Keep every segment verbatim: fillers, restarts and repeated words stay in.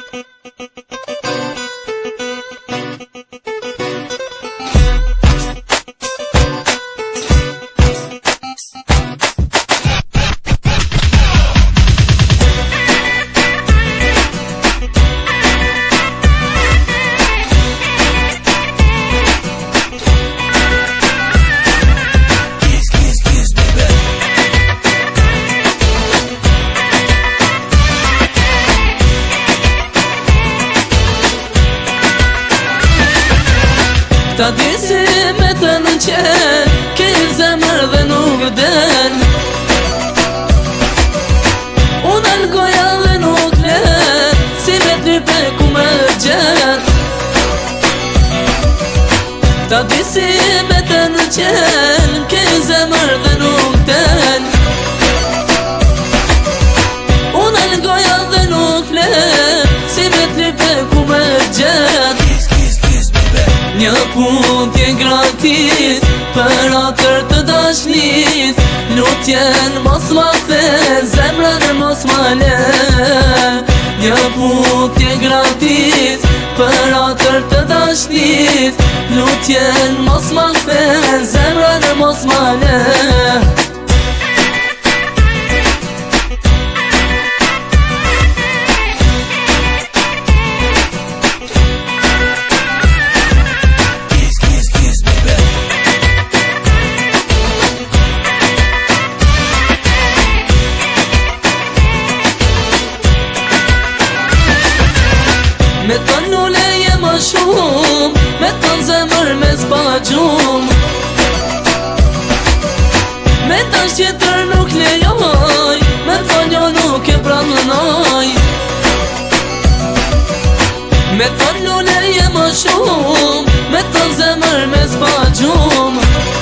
Ta disi me të në qenë, ke zemër dhe nuk den. Unë në goja dhe nuk len, si me t'lype ku me gjet. Ta disi me të në qenë, ke zemër dhe nuk den. Unë në goja dhe nuk len, si me t'lype ku me gjet. Një puntje gratis për atër të dashnis, lutjen mos ma the, zemrën mos ma le. Një puntje gratis për atër të dashnis, lutjen mos ma the, zemrën mos ma le. Me thonë në leje më shumë, me thonë zemër me s'pa gjumë. Me tash tjetër nuk lejoj, me thonë jo nuk e pranoj. Me thonë në leje më shumë, me thonë zemër me s'pa gjumë.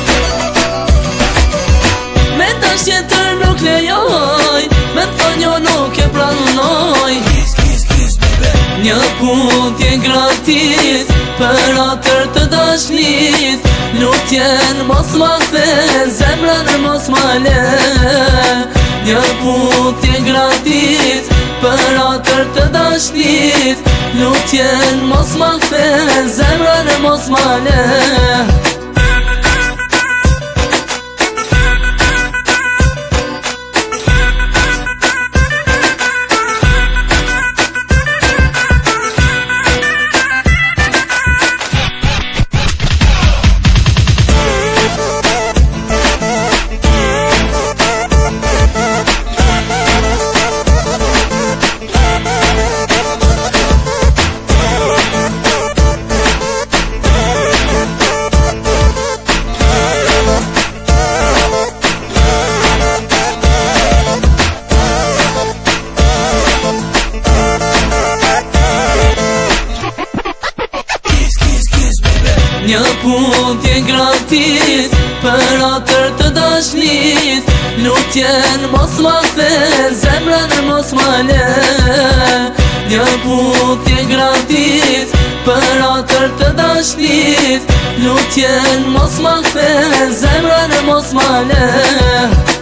Me tash tjetër nuk lejoj, me thonë jo nuk e pranoj. Një puntje gratis për atër të dashnis, lutjen mos ma the, zemrën mos ma le. Një puntje gratis për atër të dashnis, lutjen mos ma the, zemrën mos ma le. Një puntje gratis për atër të dashnis, lutjen mos ma the, zemrën mos ma le. Një puntje gratis për atër të dashnis, lutjen mos ma the, zemrën mos ma le.